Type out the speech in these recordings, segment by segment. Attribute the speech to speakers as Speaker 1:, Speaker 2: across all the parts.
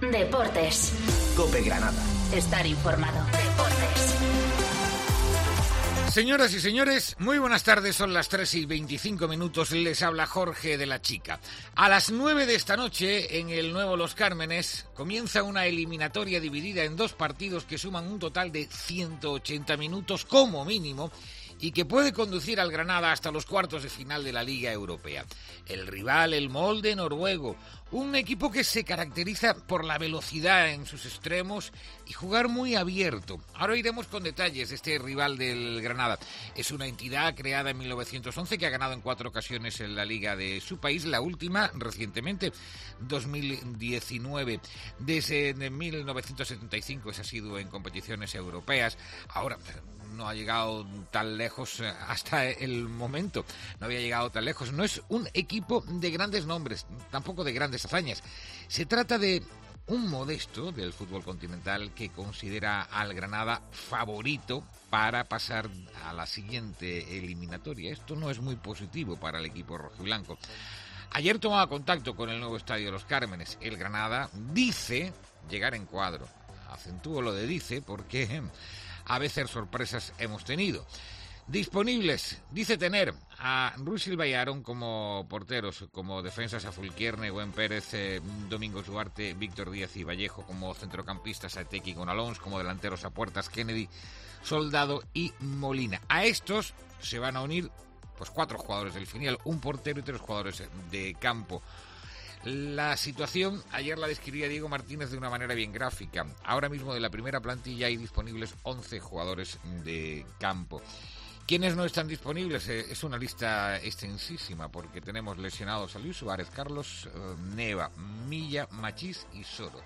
Speaker 1: Deportes.
Speaker 2: COPE Granada.
Speaker 1: Estar informado. Deportes.
Speaker 3: Señoras y señores, muy buenas tardes, son las 3:25, les habla Jorge de la Chica. A las 9 de esta noche, en el nuevo Los Cármenes, comienza una eliminatoria dividida en dos partidos que suman un total de 180 minutos como mínimo y que puede conducir al Granada hasta los cuartos de final de la Liga Europea. El rival, el Molde noruego, un equipo que se caracteriza por la velocidad en sus extremos y jugar muy abierto. Ahora iremos con detalles de este rival del Granada. Es una entidad creada en 1911 que ha ganado en 4 ocasiones en la Liga de su país, la última recientemente, 2019. Desde 1975 se ha sido en competiciones europeas. Ahora no ha llegado tan lejos hasta el momento, no había llegado tan lejos. No es un equipo de grandes nombres, tampoco de grandes hazañas. Se trata de un modesto del fútbol continental que considera al Granada favorito para pasar a la siguiente eliminatoria. Esto no es muy positivo para el equipo rojiblanco. Ayer tomaba contacto con el nuevo estadio de Los Cármenes. El Granada dice llegar en cuadro. Acentúo lo de dice porque a veces sorpresas hemos tenido. Disponibles, dice tener a Ruiz Silva y Aarón como porteros, como defensas a Fulquierne, Gwen Pérez, Domingos Duarte, Víctor Díaz y Vallejo, como centrocampistas a Etequi con Alonso, como delanteros a Puertas, Kennedy, Soldado y Molina. A estos se van a unir pues 4 jugadores del filial, un portero y 3 jugadores de campo. La situación ayer la describía Diego Martínez de una manera bien gráfica. Ahora mismo de la primera plantilla hay disponibles 11 jugadores de campo. ¿Quiénes no están disponibles? Es una lista extensísima porque tenemos lesionados a Luis Suárez, Carlos Neva, Milla, Machís y Soro.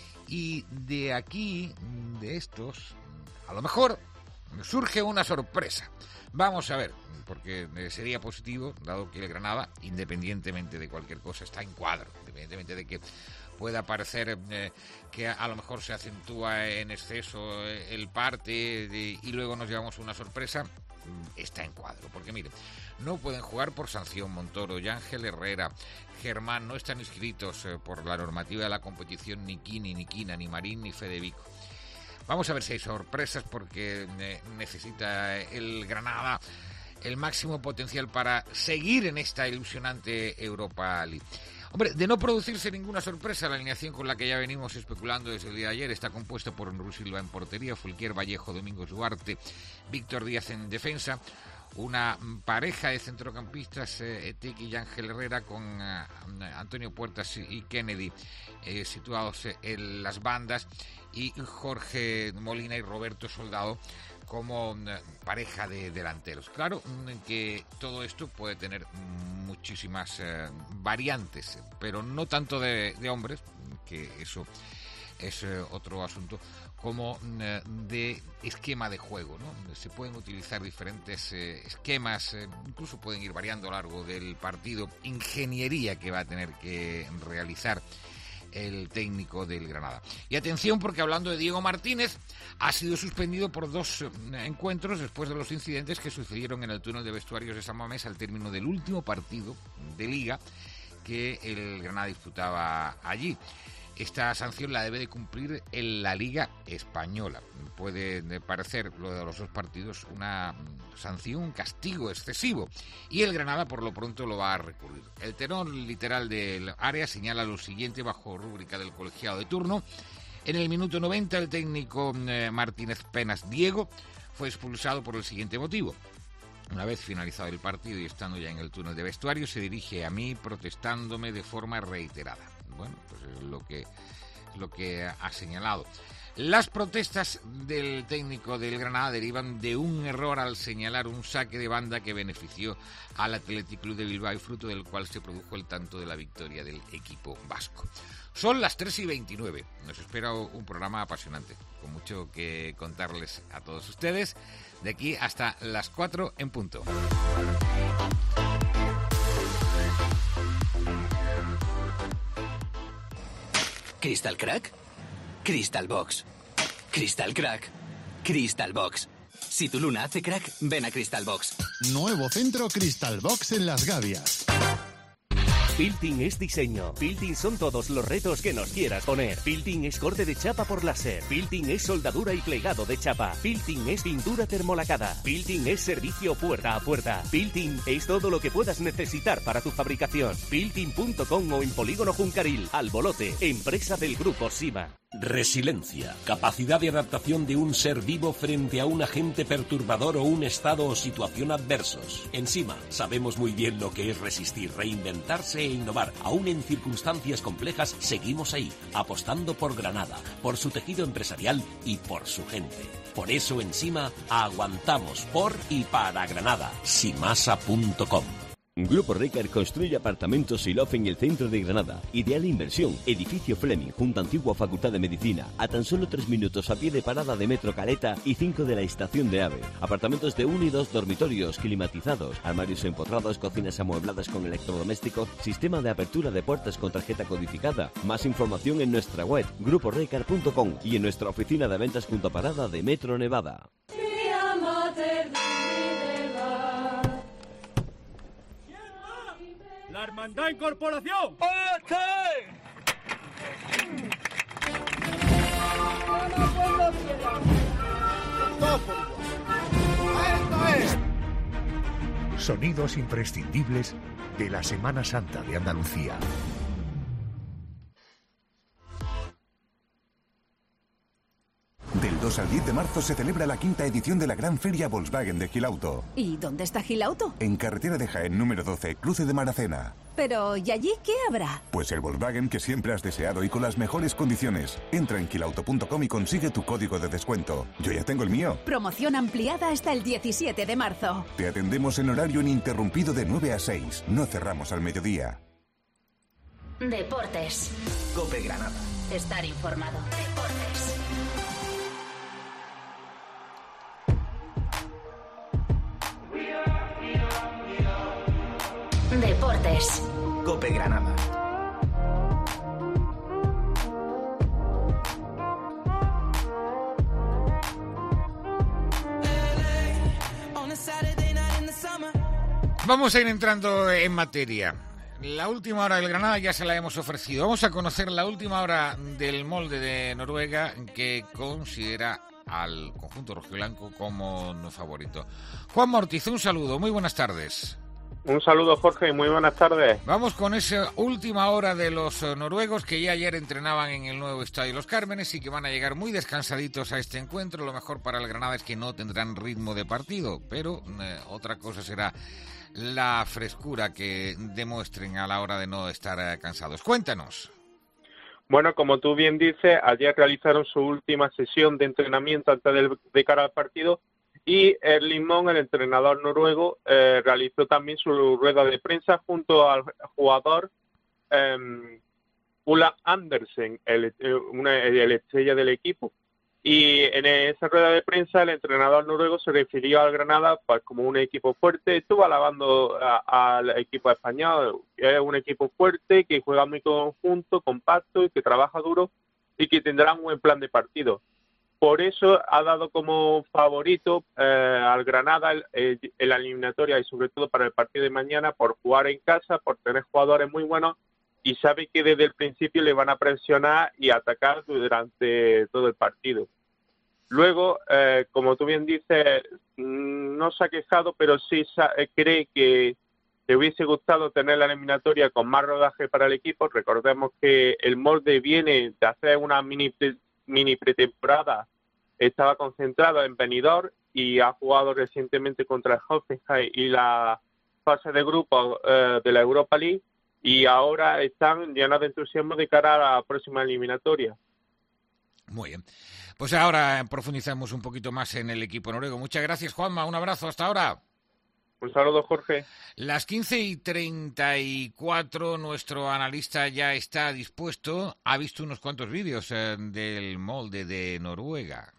Speaker 3: Y de aquí, de estos, a lo mejor surge una sorpresa. Vamos a ver, porque sería positivo, dado que el Granada, independientemente de cualquier cosa, está en cuadro, independientemente de que pueda parecer que a lo mejor se acentúa en exceso el parte y luego nos llevamos una sorpresa. Está en cuadro, porque mire, no pueden jugar por sanción Montoro, Yángel Herrera, Germán, no están inscritos por la normativa de la competición ni Kini, ni Quina, ni Marín, ni Fedevico. Vamos a ver si hay sorpresas porque necesita el Granada el máximo potencial para seguir en esta ilusionante Europa League. Hombre, de no producirse ninguna sorpresa, la alineación con la que ya venimos especulando desde el día de ayer está compuesta por Ruiz Silva en portería, Fulquier, Vallejo, Domingos Duarte, Víctor Díaz en defensa, una pareja de centrocampistas, Etequi y Ángel Herrera, con Antonio Puertas y Kennedy situados en las bandas, y Jorge Molina y Roberto Soldado como pareja de delanteros. Claro que todo esto puede tener muchísimas variantes, pero no tanto de hombres, que eso es otro asunto, como de esquema de juego, ¿no? Se pueden utilizar diferentes esquemas, incluso pueden ir variando a lo largo del partido. Ingeniería que va a tener que realizar el técnico del Granada. Y atención, porque hablando de Diego Martínez, ha sido suspendido por 2 encuentros después de los incidentes que sucedieron en el túnel de vestuarios de San Mamés al término del último partido de Liga que el Granada disputaba allí. Esta sanción la debe de cumplir en la Liga Española. Puede parecer lo de los 2 partidos una sanción, un castigo excesivo, y el Granada por lo pronto lo va a recurrir. El tenor literal del área señala lo siguiente bajo rúbrica del colegiado de turno. En el minuto 90 el técnico Martínez Penas Diego fue expulsado por el siguiente motivo. Una vez finalizado el partido y estando ya en el túnel de vestuario, se dirige a mí protestándome de forma reiterada. Bueno, pues es lo que ha señalado. Las protestas del técnico del Granada derivan de un error al señalar un saque de banda que benefició al Athletic Club de Bilbao y fruto del cual se produjo el tanto de la victoria del equipo vasco. Son las 3:29. Nos espera un programa apasionante, con mucho que contarles a todos ustedes, de aquí hasta las 4 en punto.
Speaker 2: ¿Crystal Crack? Crystal Box. Crystal Crack. Crystal Box. Si tu luna hace crack, ven a Crystal Box.
Speaker 4: Nuevo centro Crystal Box en Las Gavias. Built-in es diseño. Built-in son todos los retos que nos quieras poner. Built-in es corte de chapa por láser. Built-in es soldadura y plegado de chapa. Built-in es pintura termolacada. Built-in es servicio puerta a puerta. Built-in es todo lo que puedas necesitar para tu fabricación. Built-in.com o en Polígono Juncaril, Albolote, empresa del Grupo Sima.
Speaker 5: Resiliencia, capacidad de adaptación de un ser vivo frente a un agente perturbador o un estado o situación adversos. En Sima sabemos muy bien lo que es resistir, reinventarse e innovar. Aún en circunstancias complejas seguimos ahí, apostando por Granada, por su tejido empresarial y por su gente. Por eso en Sima aguantamos por y para Granada. Simasa.com.
Speaker 6: Grupo Ricard construye apartamentos y loft en el centro de Granada. Ideal inversión. Edificio Fleming, junto a antigua Facultad de Medicina. A tan solo 3 minutos a pie de parada de Metro Caleta y 5 de la estación de AVE. Apartamentos de 1 y 2 dormitorios, climatizados, armarios empotrados, cocinas amuebladas con electrodomésticos, sistema de apertura de puertas con tarjeta codificada. Más información en nuestra web, gruporicard.com, y en nuestra oficina de ventas junto a parada de Metro Nevada.
Speaker 7: ¡La Hermandad Incorporación!
Speaker 8: Sonidos imprescindibles de la Semana Santa de Andalucía.
Speaker 9: Del 2 al 10 de marzo se celebra la 5ª edición de la Gran Feria Volkswagen de Gilauto.
Speaker 10: ¿Y dónde está Gilauto?
Speaker 9: En carretera de Jaén número 12, cruce de Maracena.
Speaker 10: Pero, ¿y allí qué habrá?
Speaker 9: Pues el Volkswagen que siempre has deseado y con las mejores condiciones. Entra en gilauto.com y consigue tu código de descuento. Yo ya tengo el mío.
Speaker 10: Promoción ampliada hasta el 17 de marzo.
Speaker 9: Te atendemos en horario ininterrumpido de 9 a 6. No cerramos al mediodía.
Speaker 1: Deportes.
Speaker 2: COPE Granada.
Speaker 1: Estar informado. Deportes. Deportes.
Speaker 2: COPE Granada.
Speaker 3: Vamos a ir entrando en materia. La última hora del Granada ya se la hemos ofrecido. Vamos a conocer la última hora del molde de Noruega, que considera al conjunto rojiblanco como no favorito. Juan Ortiz, un saludo, muy buenas tardes.
Speaker 11: Un saludo, Jorge, muy buenas tardes.
Speaker 3: Vamos con esa última hora de los noruegos, que ya ayer entrenaban en el nuevo Estadio Los Cármenes y que van a llegar muy descansaditos a este encuentro. Lo mejor para el Granada es que no tendrán ritmo de partido, pero otra cosa será la frescura que demuestren a la hora de no estar cansados. Cuéntanos.
Speaker 11: Bueno, como tú bien dices, ayer realizaron su última sesión de entrenamiento antes de cara al partido, y Erling Moe, el entrenador noruego, realizó también su rueda de prensa junto al jugador Ulla Andersen, el estrella del equipo. Y en esa rueda de prensa el entrenador noruego se refirió al Granada pues como un equipo fuerte. Estuvo alabando al equipo español. Es un equipo fuerte, que juega muy conjunto, compacto y que trabaja duro y que tendrá un buen plan de partido. Por eso ha dado como favorito al Granada en la eliminatoria y sobre todo para el partido de mañana, por jugar en casa, por tener jugadores muy buenos, y sabe que desde el principio le van a presionar y atacar durante todo el partido. Luego, como tú bien dices, no se ha quejado, pero sí cree que le hubiese gustado tener la eliminatoria con más rodaje para el equipo. Recordemos que el molde viene de hacer una mini pretemporada, estaba concentrado en Benidorm y ha jugado recientemente contra el Hoffenheim y la fase de grupos de la Europa League, y ahora están llenos de entusiasmo de cara a la próxima eliminatoria.
Speaker 3: Muy bien. Pues ahora profundizamos un poquito más en el equipo noruego. Muchas gracias, Juanma. Un abrazo. Hasta ahora.
Speaker 11: Un saludo, Jorge.
Speaker 3: Las 15:34, nuestro analista ya está dispuesto. Ha visto unos cuantos vídeos del molde de Noruega.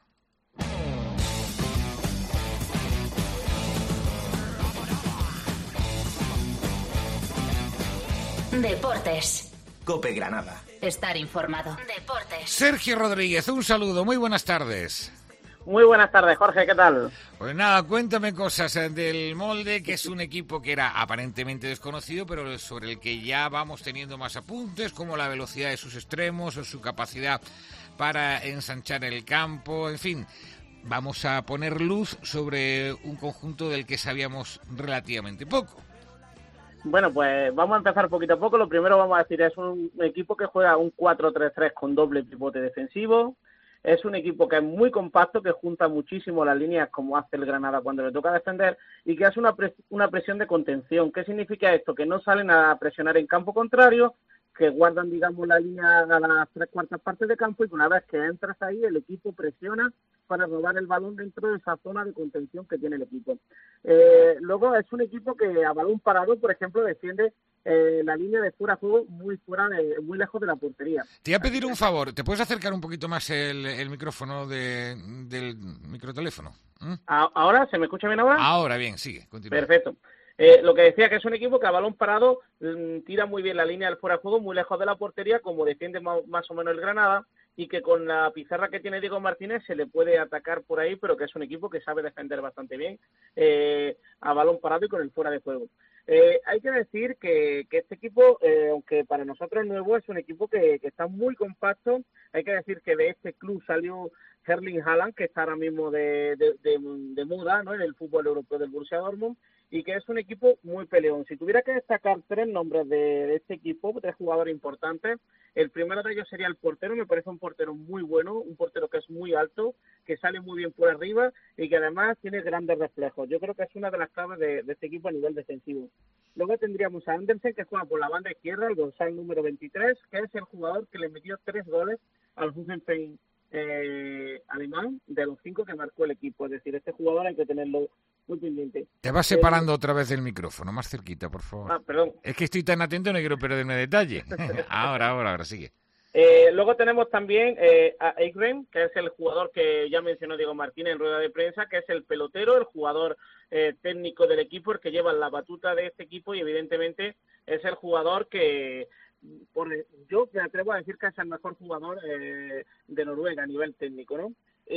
Speaker 1: Deportes.
Speaker 2: COPE Granada.
Speaker 1: Estar informado. Deportes.
Speaker 3: Sergio Rodríguez, un saludo. Muy buenas tardes.
Speaker 12: Muy buenas tardes, Jorge, ¿qué tal?
Speaker 3: Pues nada, cuéntame cosas del Molde, que es un equipo que era aparentemente desconocido, pero sobre el que ya vamos teniendo más apuntes, como la velocidad de sus extremos o su capacidad para ensanchar el campo, en fin. Vamos a poner luz sobre un conjunto del que sabíamos relativamente poco.
Speaker 12: Bueno, pues vamos a empezar poquito a poco. Lo primero vamos a decir, es un equipo que juega un 4-3-3 con doble pivote defensivo. Es un equipo que es muy compacto, que junta muchísimo las líneas como hace el Granada cuando le toca defender y que hace una presión de contención. ¿Qué significa esto? Que no salen a presionar en campo contrario, que guardan, digamos, la línea a las 3/4 partes de campo y que una vez que entras ahí el equipo presiona para robar el balón dentro de esa zona de contención que tiene el equipo. Luego es un equipo que a balón parado, por ejemplo, defiende la línea de fuera de juego muy lejos de la portería.
Speaker 3: Te voy a pedir un favor, ¿te puedes acercar un poquito más el micrófono del microteléfono?
Speaker 12: ¿Ahora? ¿Se me escucha bien ahora?
Speaker 3: Ahora bien, sigue, continúa.
Speaker 12: Perfecto. Lo que decía, que es un equipo que a balón parado tira muy bien la línea del fuera de juego, muy lejos de la portería, como defiende más o menos el Granada, y que con la pizarra que tiene Diego Martínez se le puede atacar por ahí, pero que es un equipo que sabe defender bastante bien a balón parado y con el fuera de juego. Hay que decir que este equipo, aunque para nosotros es nuevo, es un equipo que está muy compacto. Hay que decir que de este club salió Erling Haaland, que está ahora mismo de moda, ¿no?, en el fútbol europeo del Borussia Dortmund, y que es un equipo muy peleón. Si tuviera que destacar 3 nombres de este equipo, 3 jugadores importantes, el primero de ellos sería el portero. Me parece un portero muy bueno, un portero que es muy alto, que sale muy bien por arriba y que además tiene grandes reflejos. Yo creo que es una de las claves de este equipo a nivel defensivo. Luego tendríamos a Andersen, que juega por la banda izquierda, el dorsal número 23, que es el jugador que le metió 3 goles al Hoffenheim alemán, de los 5 que marcó el equipo. Es decir, este jugador hay que tenerlo muy pendiente.
Speaker 3: Te vas separando otra vez del micrófono, más cerquita, por favor.
Speaker 12: Perdón.
Speaker 3: Es que estoy tan atento, no quiero perderme detalle. Ahora, sigue.
Speaker 12: Luego tenemos también a Ekrem, que es el jugador que ya mencionó Diego Martínez en rueda de prensa, que es el pelotero, el jugador técnico del equipo, el que lleva la batuta de este equipo, y evidentemente es el jugador que yo me atrevo a decir que es el mejor jugador de Noruega a nivel técnico, ¿no?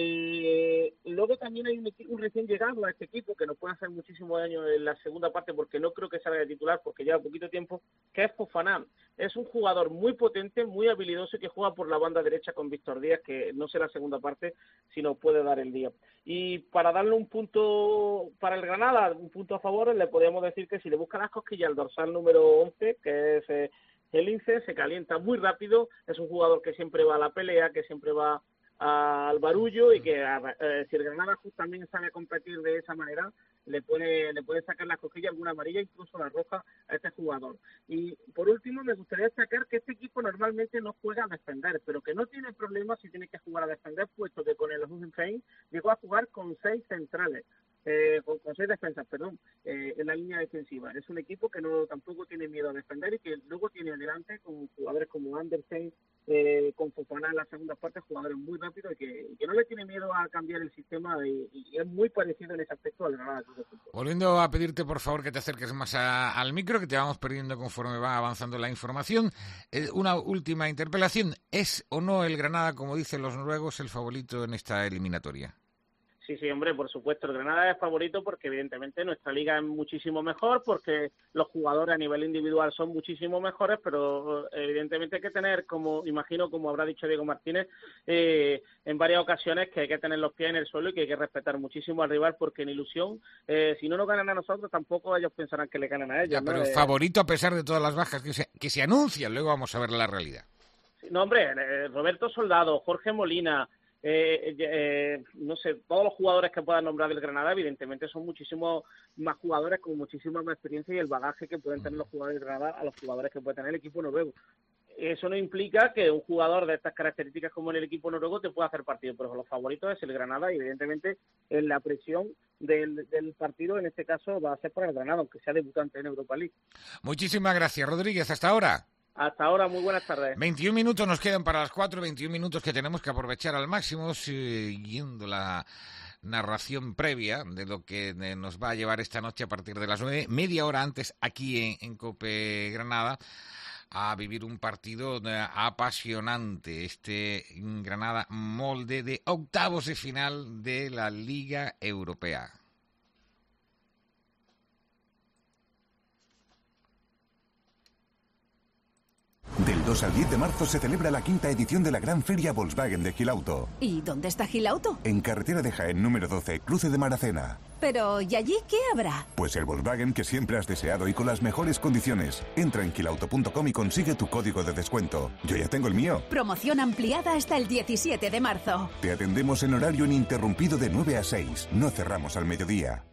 Speaker 12: Luego también hay un recién llegado a este equipo que nos puede hacer muchísimo daño en la segunda parte, porque no creo que salga de titular porque lleva poquito tiempo, que es Fofana. Es un jugador muy potente, muy habilidoso, que juega por la banda derecha con Víctor Díaz, que no sé la segunda parte si nos puede dar el día. Y para darle un punto para el Granada, un punto a favor, le podemos decir que si le busca las cosquillas al dorsal número 11, que es el Lince, se calienta muy rápido, es un jugador que siempre va a la pelea, que siempre va al barullo, y que si el Granada también sabe competir de esa manera, le puede sacar las cosquillas, alguna amarilla, incluso la roja, a este jugador. Y por último, me gustaría destacar que este equipo normalmente no juega a defender, pero que no tiene problemas si tiene que jugar a defender, puesto que con el Hoffenheim llegó a jugar con 6 centrales. Con 6 defensas, en la línea defensiva. Es un equipo que tampoco tiene miedo a defender y que luego tiene adelante con jugadores como Andersen, con Fofana en la segunda parte, jugadores muy rápidos y que no le tiene miedo a cambiar el sistema, y es muy parecido en ese aspecto al Granada.
Speaker 3: Volviendo a pedirte, por favor, que te acerques más al micro, que te vamos perdiendo conforme va avanzando la información. Una última interpelación: ¿es o no el Granada, como dicen los noruegos, el favorito en esta eliminatoria?
Speaker 12: Sí, hombre, por supuesto, el Granada es favorito porque evidentemente nuestra liga es muchísimo mejor, porque los jugadores a nivel individual son muchísimo mejores, pero evidentemente hay que tener, como habrá dicho Diego Martínez, en varias ocasiones, que hay que tener los pies en el suelo y que hay que respetar muchísimo al rival, porque en ilusión, si no nos ganan a nosotros, tampoco ellos pensarán que le ganan a ellos.
Speaker 3: Ya, ¿no? Pero favorito a pesar de todas las bajas que se anuncian, luego vamos a ver la realidad.
Speaker 12: No, hombre, Roberto Soldado, Jorge Molina, no sé, todos los jugadores que puedan nombrar del Granada, evidentemente son muchísimos más jugadores con muchísima más experiencia y el bagaje que pueden tener los jugadores del Granada a los jugadores que puede tener el equipo noruego. Eso no implica que un jugador de estas características como en el equipo noruego te pueda hacer partido, pero los favoritos es el Granada, y evidentemente en la presión del partido en este caso va a ser para el Granada, aunque sea debutante en Europa League.
Speaker 3: Muchísimas gracias, Rodríguez, hasta ahora.
Speaker 12: Hasta ahora, muy buenas tardes.
Speaker 3: 21 minutos nos quedan para las 4, 21 minutos que tenemos que aprovechar al máximo, siguiendo la narración previa de lo que nos va a llevar esta noche a partir de las 9, media hora antes aquí en COPE Granada, a vivir un partido apasionante, este Granada Molde de octavos de final de la Liga Europea.
Speaker 9: Del 2 al 10 de marzo se celebra la 5ª edición de la Gran Feria Volkswagen de Gilauto.
Speaker 10: ¿Y dónde está Gilauto?
Speaker 9: En carretera de Jaén número 12, cruce de Maracena.
Speaker 10: Pero, ¿y allí qué habrá?
Speaker 9: Pues el Volkswagen que siempre has deseado y con las mejores condiciones. Entra en gilauto.com y consigue tu código de descuento. Yo ya tengo el mío.
Speaker 10: Promoción ampliada hasta el 17 de marzo.
Speaker 9: Te atendemos en horario ininterrumpido de 9 a 6. No cerramos al mediodía.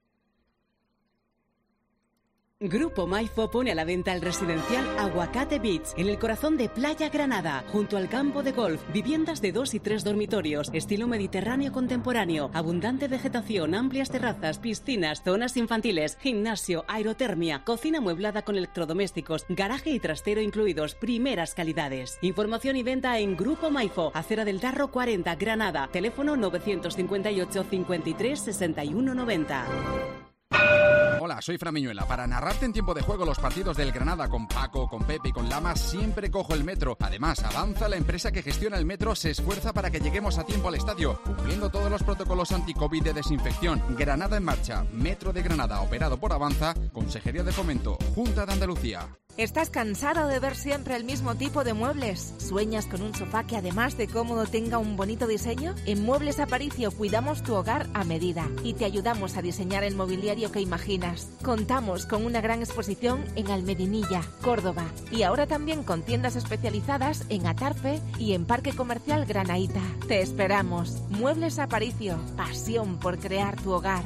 Speaker 13: Grupo Maifo pone a la venta el residencial Aguacate Beach, en el corazón de Playa Granada, junto al campo de golf, viviendas de 2 y 3 dormitorios, estilo mediterráneo contemporáneo, abundante vegetación, amplias terrazas, piscinas, zonas infantiles, gimnasio, aerotermia, cocina amueblada con electrodomésticos, garaje y trastero incluidos, primeras calidades. Información y venta en Grupo Maifo, Acera del Darro 40, Granada, teléfono 958 53 61 90.
Speaker 14: Hola, soy Fran Miñuela. Para narrarte en tiempo de juego los partidos del Granada con Paco, con Pepe y con Lama, siempre cojo el metro. Además, Avanza, la empresa que gestiona el metro, se esfuerza para que lleguemos a tiempo al estadio, cumpliendo todos los protocolos anti-COVID de desinfección. Granada en marcha. Metro de Granada, operado por Avanza, Consejería de Fomento, Junta de Andalucía.
Speaker 15: ¿Estás cansado de ver siempre el mismo tipo de muebles? ¿Sueñas con un sofá que además de cómodo tenga un bonito diseño? En Muebles Aparicio cuidamos tu hogar a medida y te ayudamos a diseñar el mobiliario que imaginas. Contamos con una gran exposición en Almedinilla, Córdoba, y ahora también con tiendas especializadas en Atarfe y en Parque Comercial Granaíta. Te esperamos. Muebles Aparicio, pasión por crear tu hogar.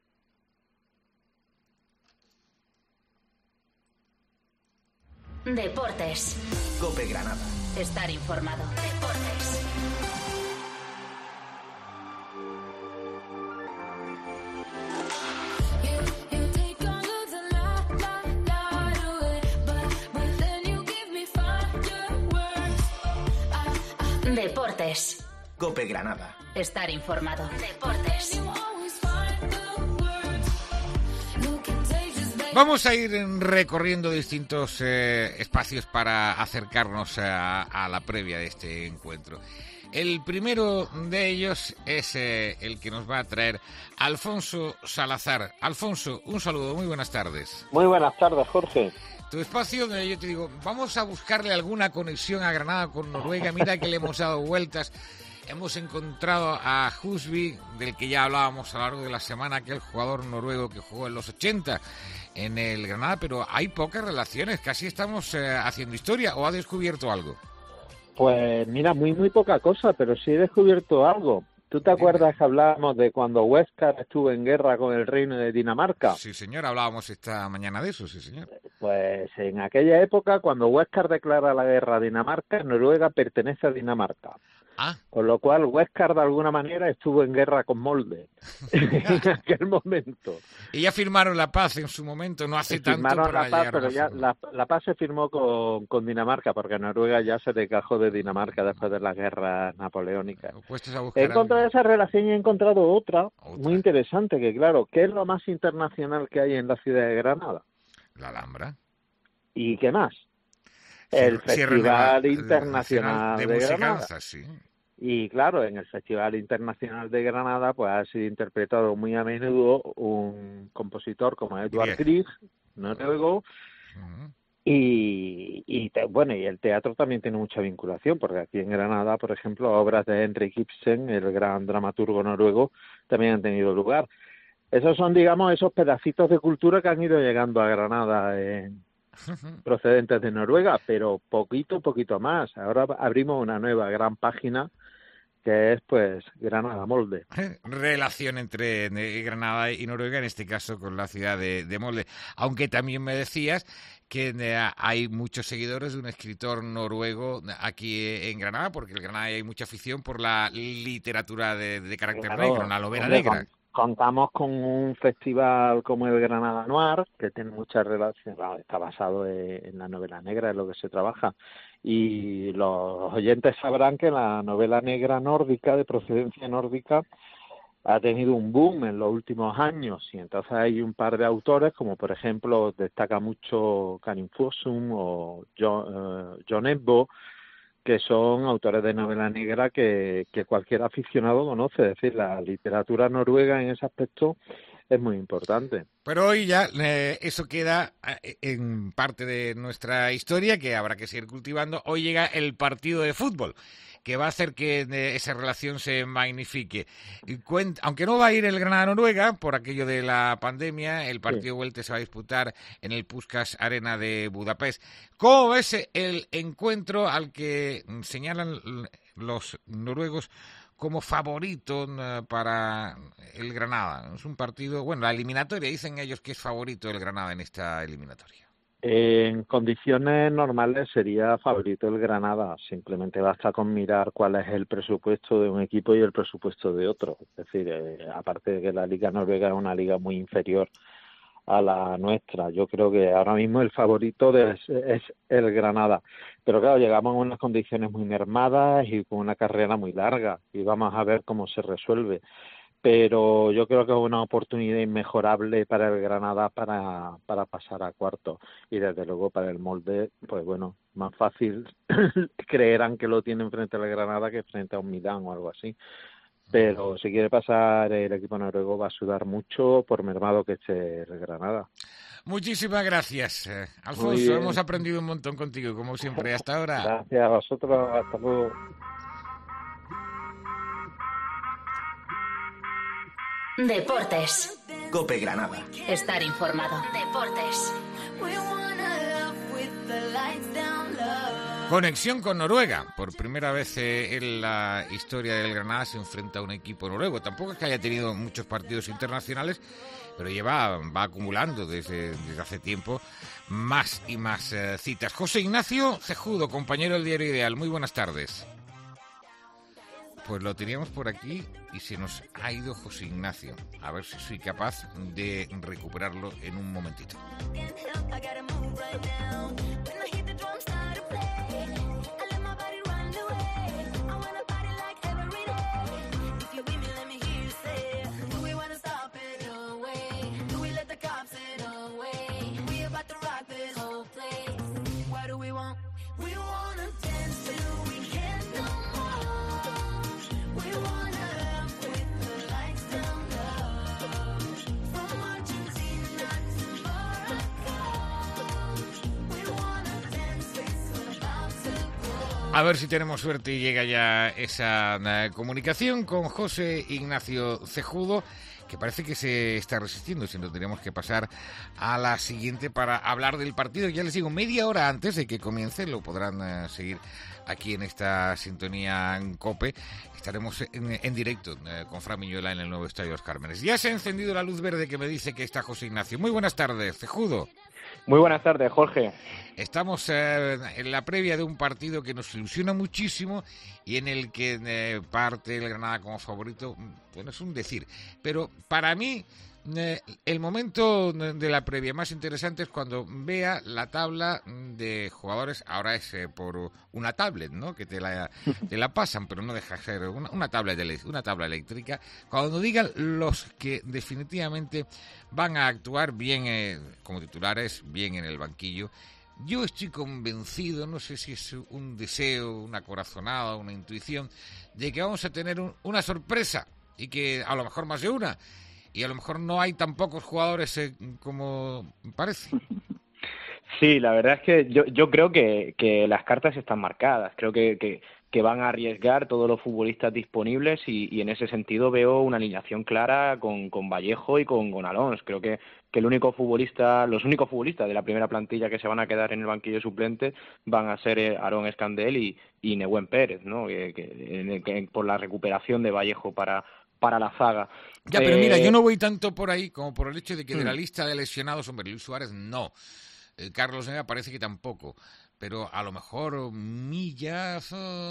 Speaker 1: Deportes.
Speaker 2: COPE Granada.
Speaker 1: Estar informado. Deportes. Deportes.
Speaker 2: COPE Granada.
Speaker 1: Estar informado. Deportes.
Speaker 3: Vamos a ir recorriendo distintos espacios para acercarnos a la previa de este encuentro. El primero de ellos es el que nos va a traer Alfonso Salazar. Alfonso, un saludo, muy buenas tardes.
Speaker 16: Muy buenas tardes, Jorge.
Speaker 3: Tu espacio donde yo te digo, vamos a buscarle alguna conexión a Granada con Noruega. Mira que le hemos dado vueltas. Hemos encontrado a Husby, del que ya hablábamos a lo largo de la semana, aquel jugador noruego que jugó en los 80 en el Granada, pero hay pocas relaciones, casi estamos haciendo historia, ¿o ha descubierto algo?
Speaker 16: Pues mira, muy poca cosa, pero sí he descubierto algo. ¿Tú te acuerdas que hablábamos de cuando Huéscar estuvo en guerra con el reino de Dinamarca?
Speaker 3: Sí, señor, hablábamos esta mañana de eso, sí, señor.
Speaker 16: Pues en aquella época, cuando Huéscar declara la guerra a Dinamarca, Noruega pertenece a Dinamarca.
Speaker 3: Ah.
Speaker 16: Con lo cual, Huéscar de alguna manera estuvo en guerra con Molde en aquel momento.
Speaker 3: Y ya firmaron la paz en su momento, no hace tanto
Speaker 16: firmaron
Speaker 3: para
Speaker 16: la paz,
Speaker 3: llegar
Speaker 16: pero
Speaker 3: a
Speaker 16: ya la paz se firmó con Dinamarca, porque Noruega ya se desgajó de Dinamarca después de las guerras napoleónicas. He encontrado esa relación y he encontrado otra muy interesante, que claro, ¿qué es lo más internacional que hay en la ciudad de Granada?
Speaker 3: La Alhambra.
Speaker 16: ¿Y qué más? El Festival Internacional de Granada.
Speaker 3: Sí.
Speaker 16: Y claro, en el Festival Internacional de Granada pues ha sido interpretado muy a menudo un compositor como Edvard Grieg, noruego, y el teatro también tiene mucha vinculación, porque aquí en Granada, por ejemplo, obras de Henrik Ibsen, el gran dramaturgo noruego, también han tenido lugar. Esos son, digamos, esos pedacitos de cultura que han ido llegando a Granada procedentes de Noruega, pero poquito más. Ahora abrimos una nueva gran página que es, pues, Granada Molde.
Speaker 3: Relación entre Granada y Noruega, en este caso con la ciudad de Molde. Aunque también me decías que hay muchos seguidores de un escritor noruego aquí en Granada, porque en Granada hay mucha afición por la literatura de carácter negro, la novela negra.
Speaker 16: Contamos con un festival como el Granada Noir, que tiene mucha relación, está basado en la novela negra, es lo que se trabaja, y los oyentes sabrán que la novela negra nórdica, de procedencia nórdica, ha tenido un boom en los últimos años, y entonces hay un par de autores, como por ejemplo destaca mucho Karin Fossum o John Ebbo, que son autores de novela negra que cualquier aficionado conoce. Es decir, la literatura noruega en ese aspecto es muy importante.
Speaker 3: Pero hoy ya eso queda en parte de nuestra historia, que habrá que seguir cultivando. Hoy llega el partido de fútbol, que va a hacer que esa relación se magnifique. Aunque no va a ir el Granada-Noruega por aquello de la pandemia, el partido vuelta se va a disputar en el Puskás Arena de Budapest. ¿Cómo ves el encuentro al que señalan los noruegos como favorito para el Granada? Es un partido, bueno, la eliminatoria, dicen ellos que es favorito el Granada en esta eliminatoria.
Speaker 16: En condiciones normales sería favorito el Granada, simplemente basta con mirar cuál es el presupuesto de un equipo y el presupuesto de otro. Es decir, aparte de que la Liga Noruega es una liga muy inferior a la nuestra, yo creo que ahora mismo el favorito es el Granada. Pero claro, llegamos a unas condiciones muy mermadas y con una carrera muy larga, y vamos a ver cómo se resuelve. Pero yo creo que es una oportunidad inmejorable para el Granada para pasar a cuartos, y desde luego para el Molde, pues bueno, más fácil creerán que lo tienen frente al Granada que frente a un Milán o algo así. Pero si quiere pasar, el equipo noruego va a sudar mucho por mermado que esté el Granada.
Speaker 3: Muchísimas gracias, Alfonso. Hemos aprendido un montón contigo, como siempre. Hasta ahora.
Speaker 16: Gracias a vosotros. Hasta luego.
Speaker 1: Deportes.
Speaker 2: COPE Granada.
Speaker 1: Estar informado. Deportes.
Speaker 3: Conexión con Noruega. Por primera vez en la historia del Granada se enfrenta a un equipo noruego. Tampoco es que haya tenido muchos partidos internacionales, pero va acumulando desde hace tiempo más y más citas. José Ignacio Cejudo, compañero del Diario Ideal. Muy buenas tardes. Pues lo teníamos por aquí y se nos ha ido José Ignacio. A ver si soy capaz de recuperarlo en un momentito. A ver si tenemos suerte y llega ya esa comunicación con José Ignacio Cejudo, que parece que se está resistiendo, si no tenemos que pasar a la siguiente para hablar del partido. Ya les digo, media hora antes de que comience, lo podrán seguir aquí en esta sintonía en COPE. Estaremos en directo con Fran Miñuela en el nuevo Estadio Los Cármenes. Ya se ha encendido la luz verde que me dice que está José Ignacio. Muy buenas tardes, Cejudo.
Speaker 17: Muy buenas tardes, Jorge.
Speaker 3: Estamos en la previa de un partido que nos ilusiona muchísimo y en el que parte el Granada como favorito. Bueno, es un decir, pero para mí el momento de la previa más interesante es cuando vea la tabla de jugadores. Ahora es por una tablet, ¿no? Que te la pasan, pero no deja de ser una tabla eléctrica. Cuando digan los que definitivamente van a actuar bien como titulares, bien en el banquillo. Yo estoy convencido, no sé si es un deseo, una corazonada, una intuición, de que vamos a tener una sorpresa, y que a lo mejor más de una. Y a lo mejor no hay tan pocos jugadores como parece.
Speaker 17: Sí, la verdad es que yo creo que las cartas están marcadas. Creo que van a arriesgar todos los futbolistas disponibles y en ese sentido veo una alineación clara con Vallejo y con Alonso. Creo que los únicos futbolistas de la primera plantilla que se van a quedar en el banquillo suplente van a ser Aarón Escandel y Nehuen Pérez, ¿no? Que por la recuperación de Vallejo para la zaga.
Speaker 3: Ya, pero mira, yo no voy tanto por ahí como por el hecho de que de la lista de lesionados, hombre, Luis Suárez no. Carlos Neva parece que tampoco. Pero a lo mejor Millas...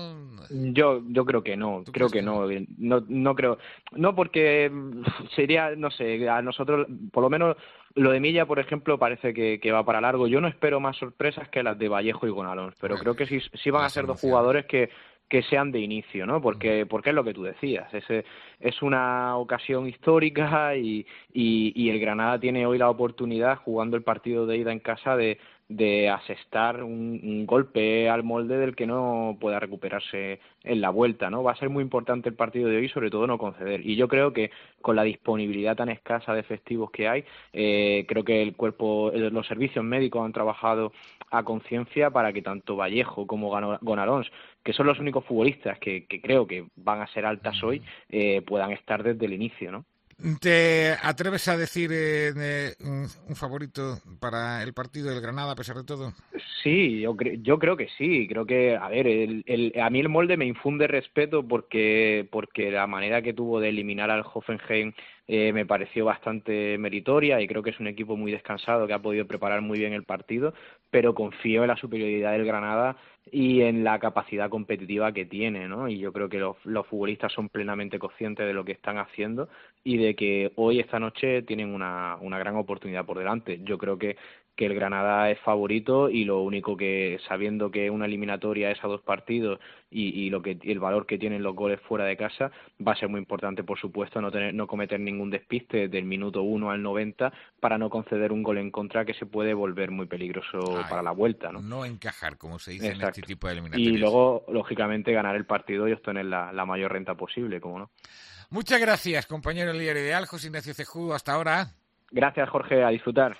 Speaker 17: Yo creo que no. Creo que no. No creo. No, porque sería, no sé, a nosotros, por lo menos lo de Milla, por ejemplo, parece que va para largo. Yo no espero más sorpresas que las de Vallejo y con Alonso, pero creo que sí van a ser dos jugadores que sean de inicio, ¿no? Porque es lo que tú decías, es una ocasión histórica y el Granada tiene hoy la oportunidad, jugando el partido de ida en casa, de asestar un golpe al molde del que no pueda recuperarse en la vuelta, ¿no? Va a ser muy importante el partido de hoy, sobre todo no conceder. Y yo creo que con la disponibilidad tan escasa de efectivos que hay, creo que los servicios médicos han trabajado a conciencia para que tanto Vallejo como Gonalons, que son los únicos futbolistas que creo que van a ser altas hoy, puedan estar desde el inicio, ¿no?
Speaker 3: ¿Te atreves a decir un favorito para el partido del Granada, a pesar de todo?
Speaker 17: Sí, yo creo que sí. Creo que, a ver, a mí el molde me infunde respeto porque la manera que tuvo de eliminar al Hoffenheim me pareció bastante meritoria y creo que es un equipo muy descansado que ha podido preparar muy bien el partido, pero confío en la superioridad del Granada y en la capacidad competitiva que tiene, ¿no? Y yo creo que los futbolistas son plenamente conscientes de lo que están haciendo y de que hoy, esta noche, tienen una gran oportunidad por delante. Yo creo que el Granada es favorito y lo único que, sabiendo que una eliminatoria es a 2 partidos y el valor que tienen los goles fuera de casa, va a ser muy importante, por supuesto, no cometer ningún despiste del minuto 1 al 90 para no conceder un gol en contra que se puede volver muy peligroso para la vuelta, ¿no?
Speaker 3: No encajar, como se dice.
Speaker 17: Exacto.
Speaker 3: En este tipo de eliminatorias.
Speaker 17: Y luego, lógicamente, ganar el partido y obtener la mayor renta posible, ¿cómo no?
Speaker 3: Muchas gracias, compañero líder ideal, José Ignacio Cejudo. Hasta ahora.
Speaker 17: Gracias, Jorge. A disfrutar.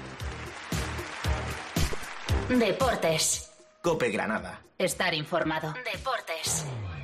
Speaker 1: Deportes.
Speaker 18: COPE Granada.
Speaker 1: Estar informado. Deportes.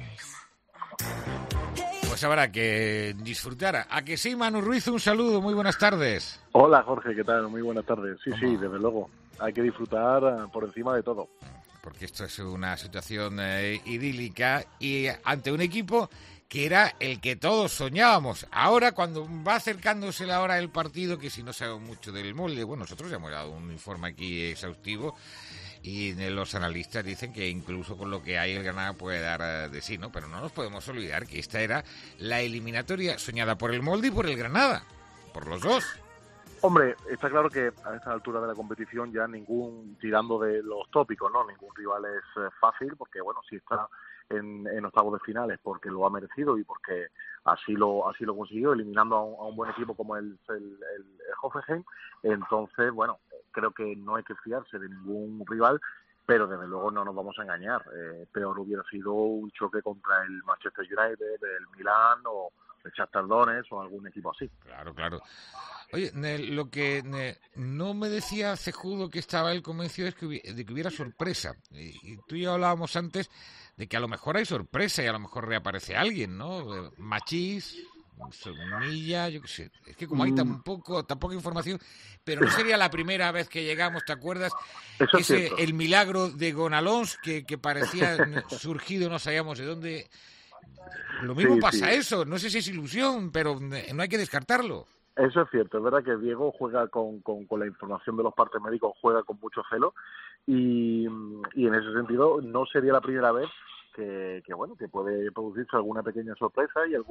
Speaker 3: Pues habrá que disfrutar. ¿A que sí, Manu Ruiz? Un saludo, muy buenas tardes.
Speaker 19: Hola, Jorge, ¿qué tal? Muy buenas tardes. Sí, desde luego. Hay que disfrutar por encima de todo.
Speaker 3: Porque esto es una situación idílica y ante un equipo que era el que todos soñábamos. Ahora, cuando va acercándose la hora del partido, que si no sabe mucho del molde, bueno, nosotros ya hemos dado un informe aquí exhaustivo y los analistas dicen que incluso con lo que hay el Granada puede dar de sí, ¿no? Pero no nos podemos olvidar que esta era la eliminatoria soñada por el molde y por el Granada, por los dos.
Speaker 19: Hombre, está claro que a esta altura de la competición ya tirando de los tópicos, ¿no? Ningún rival es fácil, porque bueno, si está en octavos de finales porque lo ha merecido y porque así lo consiguió, eliminando a un buen equipo como el Hoffenheim. Entonces, bueno, creo que no hay que fiarse de ningún rival, pero desde luego no nos vamos a engañar. Peor hubiera sido un choque contra el Manchester United, el Milán o el Shakhtar Donetsk o algún equipo así.
Speaker 3: Claro. Oye, lo que no me decía Cejudo que estaba él convencido es de que hubiera sorpresa. Y tú y yo hablábamos antes de que a lo mejor hay sorpresa y a lo mejor reaparece alguien, ¿no? Machís, Milla, yo qué sé. Es que como hay tan poca información, pero no sería la primera vez que llegamos, ¿te acuerdas?
Speaker 19: Eso
Speaker 3: el milagro de Gonalons que parecía surgido, no sabíamos de dónde. Lo mismo pasa eso, no sé si es ilusión, pero no hay que descartarlo.
Speaker 19: Eso es cierto, es verdad que Diego juega con la información de los partes médicos, juega con mucho celo y en ese sentido no sería la primera vez que puede producirse alguna pequeña sorpresa y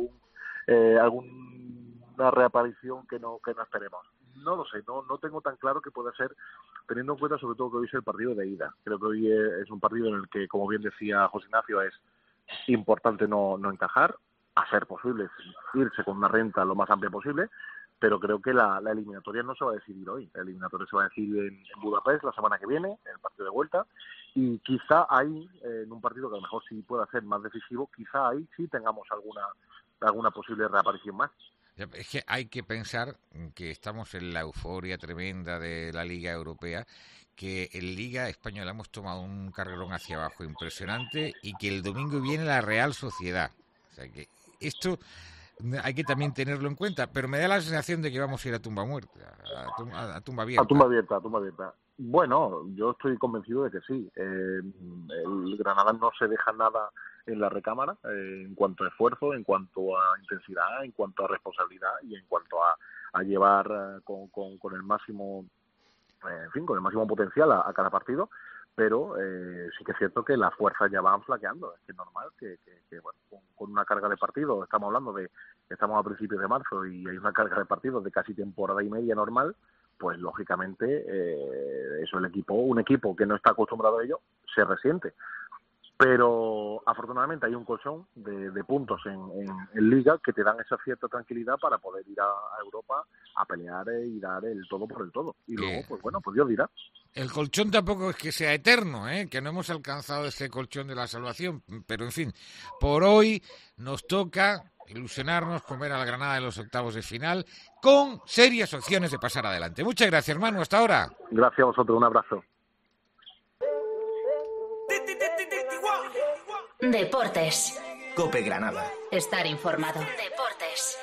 Speaker 19: alguna reaparición que no esperemos. No lo sé, no tengo tan claro que pueda ser, teniendo en cuenta sobre todo que hoy es el partido de ida. Creo que hoy es un partido en el que, como bien decía José Ignacio, es importante no encajar, hacer posible irse con una renta lo más amplia posible, pero creo que la eliminatoria no se va a decidir hoy. La eliminatoria se va a decidir en Budapest la semana que viene, en el partido de vuelta, y quizá ahí, en un partido que a lo mejor sí pueda ser más decisivo, quizá ahí sí tengamos alguna posible reaparición más.
Speaker 3: Es que hay que pensar que estamos en la euforia tremenda de la Liga Europea, que en Liga Española hemos tomado un carrerón hacia abajo impresionante y que el domingo viene la Real Sociedad. O sea que esto hay que también tenerlo en cuenta, pero me da la sensación de que vamos a ir a tumba muerta, a tumba abierta.
Speaker 19: A tumba abierta. Bueno, yo estoy convencido de que sí. El Granada no se deja nada en la recámara en cuanto a esfuerzo, en cuanto a intensidad, en cuanto a responsabilidad y en cuanto a llevar con el máximo, con el máximo potencial a cada partido. Pero sí que es cierto que las fuerzas ya van flaqueando. Es que es normal que con una carga de partidos, estamos a principios de marzo y hay una carga de partidos de casi temporada y media normal, pues lógicamente un equipo que no está acostumbrado a ello se resiente. pero afortunadamente hay un colchón de puntos en Liga que te dan esa cierta tranquilidad para poder ir a Europa a pelear y dar el todo por el todo. Y luego, pues bueno, pues Dios dirá.
Speaker 3: El colchón tampoco es que sea eterno, que no hemos alcanzado ese colchón de la salvación, pero en fin, por hoy nos toca ilusionarnos con ver a la Granada en los octavos de final con serias opciones de pasar adelante. Muchas gracias, Manu, hasta ahora.
Speaker 19: Gracias a vosotros, un abrazo.
Speaker 1: Deportes.
Speaker 18: COPE Granada.
Speaker 1: Estar informado. Deportes.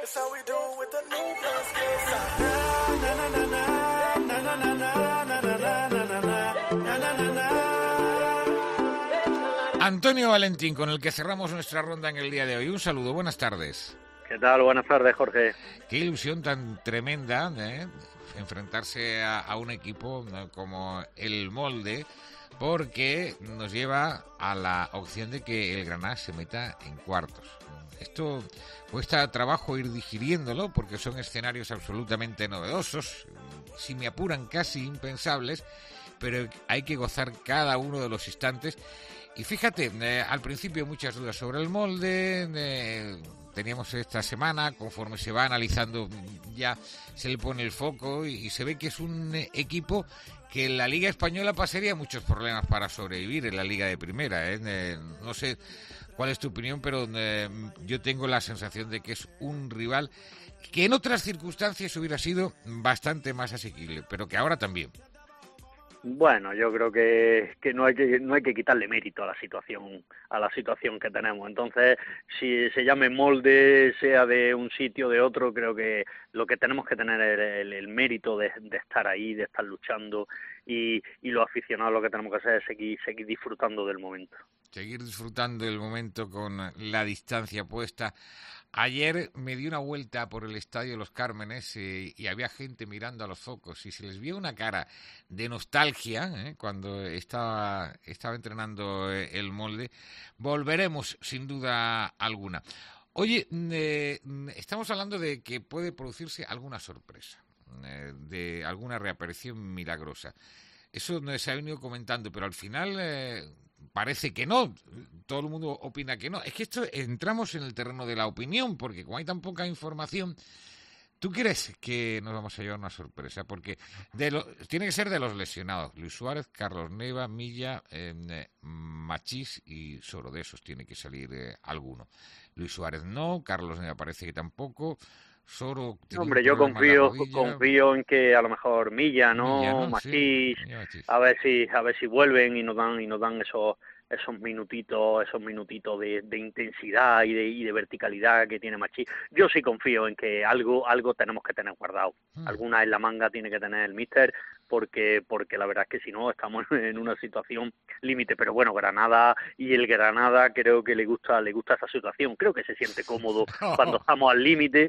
Speaker 3: Antonio Valentín, con el que cerramos nuestra ronda en el día de hoy. Un saludo, buenas tardes.
Speaker 20: ¿Qué tal? Buenas tardes, Jorge.
Speaker 3: Qué ilusión tan tremenda enfrentarse a un equipo como el Molde, porque nos lleva a la opción de que el Granada se meta en cuartos. Esto cuesta trabajo ir digiriéndolo porque son escenarios absolutamente novedosos, si me apuran casi impensables, pero hay que gozar cada uno de los instantes. Y fíjate, al principio muchas dudas sobre el Molde, teníamos esta semana, conforme se va analizando ya se le pone el foco y se ve que es un equipo que en la Liga Española pasaría muchos problemas para sobrevivir en la Liga de Primera. No sé cuál es tu opinión, pero yo tengo la sensación de que es un rival que en otras circunstancias hubiera sido bastante más asequible, pero que ahora también.
Speaker 20: Bueno, yo creo que no hay que quitarle mérito a la situación que tenemos. Entonces, si se llame Molde, sea de un sitio o de otro, creo que lo que tenemos que tener es el mérito de estar ahí, de estar luchando, y los aficionados lo que tenemos que hacer es seguir disfrutando del momento.
Speaker 3: Seguir disfrutando del momento con la distancia puesta. Ayer me di una vuelta por el Estadio Los Cármenes y había gente mirando a los focos y se les vio una cara de nostalgia cuando estaba entrenando el Molde. Volveremos sin duda alguna. Oye, estamos hablando de que puede producirse alguna sorpresa, de alguna reaparición milagrosa. Eso no se ha venido comentando, pero al final parece que no. Todo el mundo opina que no. Es que entramos en el terreno de la opinión, porque como hay tan poca información, ¿tú crees que nos vamos a llevar una sorpresa? Porque tiene que ser de los lesionados. Luis Suárez, Carlos Neva, Milla, Machís y Soro. De esos tiene que salir alguno. Luis Suárez no, Carlos Neva parece que tampoco. Soro,
Speaker 20: hombre, yo confío en que a lo mejor Milla, Machís, sí. a ver si vuelven y nos dan esos minutitos de intensidad y de verticalidad que tiene Machís. Yo sí confío en que algo tenemos que tener guardado. Alguna en la manga tiene que tener el míster, porque la verdad es que si no estamos en una situación límite. Pero bueno, Granada creo que le gusta esa situación. Creo que se siente cómodo cuando estamos al límite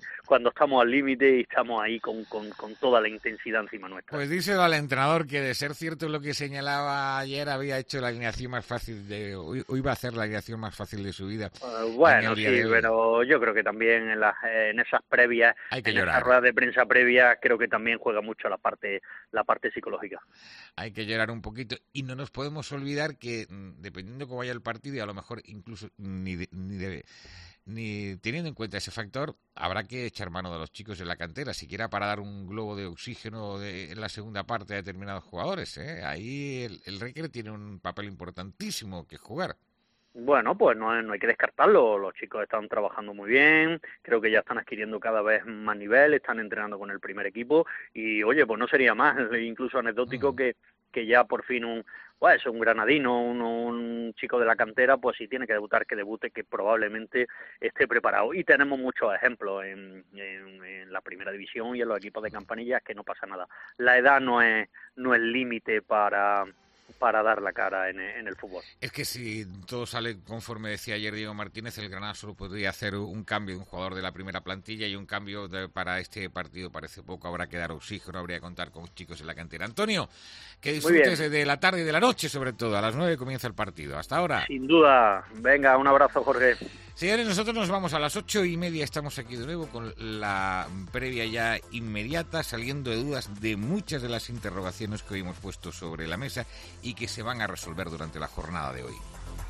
Speaker 20: y estamos ahí con toda la intensidad encima nuestra.
Speaker 3: Pues díselo al entrenador que, de ser cierto lo que señalaba ayer, había hecho la alineación más fácil hoy iba a hacer la alineación más fácil de su vida.
Speaker 20: Bueno, sí, pero yo creo que también en esas previas, en esas ruedas de prensa previas, creo que también juega mucho la parte psicológica.
Speaker 3: Hay que llorar un poquito y no nos podemos olvidar que dependiendo cómo vaya el partido, y a lo mejor incluso ni teniendo en cuenta ese factor, habrá que echar mano de los chicos en la cantera, siquiera para dar un globo de oxígeno en la segunda parte a determinados jugadores. Ahí el Recre tiene un papel importantísimo que jugar.
Speaker 20: Bueno, pues no hay que descartarlo. Los chicos están trabajando muy bien, creo que ya están adquiriendo cada vez más nivel, están entrenando con el primer equipo y, oye, pues no sería más incluso anecdótico que ya por fin un granadino, un chico de la cantera, pues si tiene que debutar, que debute, que probablemente esté preparado. Y tenemos muchos ejemplos en la primera división y en los equipos de Campanillas que no pasa nada. La edad no es límite para dar la cara en el fútbol.
Speaker 3: Es que si todo sale conforme decía ayer Diego Martínez, el Granada solo podría hacer un cambio de un jugador de la primera plantilla y un cambio para este partido parece poco. Habrá que dar oxígeno, habría que contar con chicos en la cantera. Antonio, que disfrutes de la tarde y de la noche, sobre todo. A las 9 comienza el partido. Hasta ahora.
Speaker 20: Sin duda. Venga, un abrazo, Jorge.
Speaker 3: Señores, nosotros nos vamos a las 8:30. Estamos aquí de nuevo con la previa ya inmediata, saliendo de dudas de muchas de las interrogaciones que hoy hemos puesto sobre la mesa y que se van a resolver durante la jornada de hoy.